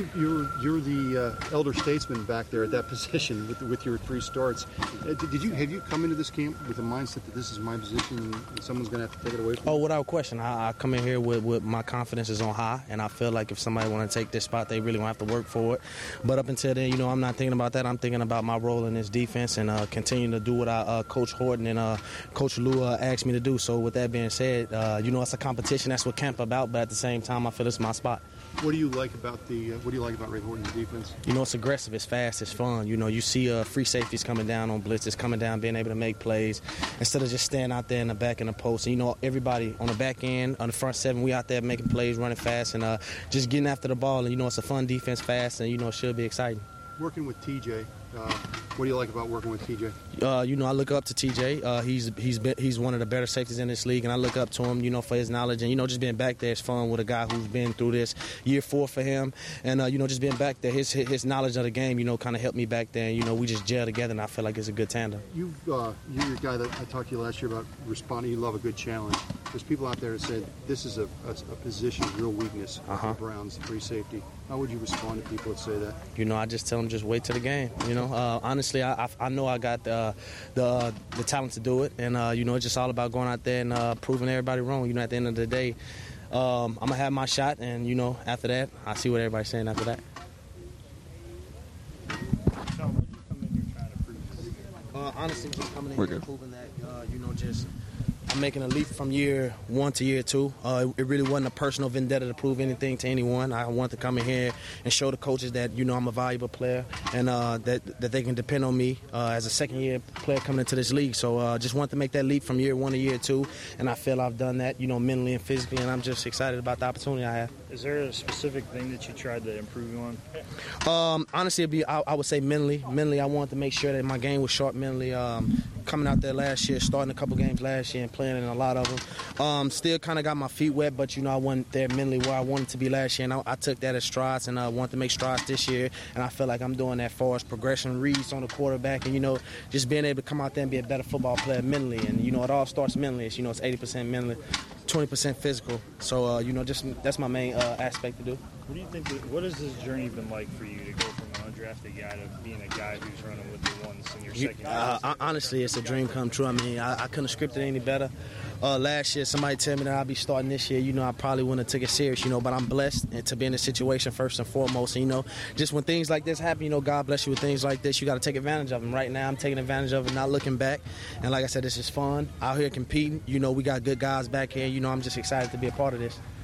You're the elder statesman back there at that position with your 3 starts. Have you come into this camp with the mindset that this is my position and someone's going to have to take it away from me? Oh, without question. I come in here with my confidence is on high, and I feel like if somebody want to take this spot, they really going to have to work for it. But up until then, I'm not thinking about that. I'm thinking about my role in this defense and continuing to do what Coach Horton and Coach Lou asked me to do. So with that being said, it's a competition. That's what camp about. But at the same time, I feel it's my spot. What do you like about Ray Horton's defense? It's aggressive, it's fast, it's fun. You see free safeties coming down on blitzes, coming down, being able to make plays instead of just standing out there in the back in the post. And, everybody on the back end, on the front 7, we out there making plays, running fast, and just getting after the ball. And it's a fun defense, fast, and it should be exciting. Working with TJ, what do you like about working with TJ? I look up to TJ. He's one of the better safeties in this league, and I look up to him, for his knowledge. And, just being back there is fun with a guy who's been through this year 4 for him. And, just being back there, his knowledge of the game, kind of helped me back there. And, we just gel together, and I feel like it's a good tandem. You're a guy that I talked to you last year about responding. You love a good challenge. There's people out there that said this is a position of real weakness for the Browns, free safety. How would you respond to people that say that? I just tell them just wait till the game. Honestly, I know I got the talent to do it, and it's just all about going out there and proving everybody wrong. At the end of the day, I'm gonna have my shot, and after that, I see what everybody's saying after that. Sean, what did you come in here trying to prove? Honestly, just coming in here and proving that, just I'm making a leap from year 1 to year 2. It really wasn't a personal vendetta to prove anything to anyone. I wanted to come in here and show the coaches that, I'm a valuable player and that they can depend on me as a second-year player coming into this league. So just wanted to make that leap from year 1 to year 2, and I feel I've done that, mentally and physically, and I'm just excited about the opportunity I have. Is there a specific thing that you tried to improve on? Honestly, I would say mentally. Mentally, I wanted to make sure that my game was sharp mentally. Coming out there last year, starting a couple games last year and playing in a lot of them. Still kind of got my feet wet, but, I wasn't there mentally where I wanted to be last year, and I took that as strides, and I wanted to make strides this year, and I feel like I'm doing that as far as progression, reads on the quarterback, and, just being able to come out there and be a better football player mentally. And, it all starts mentally. It's 80% mentally, 20% physical. So, just that's my main aspect to do. What do you think? What has this journey been like for you to go from an undrafted guy to being a guy who's running with the ones in your second year? Honestly, it's a dream come true. I mean, I couldn't have scripted it any better. Last year, somebody told me that I'd be starting this year. I probably wouldn't have took it serious, but I'm blessed and to be in this situation first and foremost. And, just when things like this happen, God bless you with things like this, you got to take advantage of them. Right now, I'm taking advantage of it, not looking back. And like I said, this is fun. Out here competing. We got good guys back here. I'm just excited to be a part of this.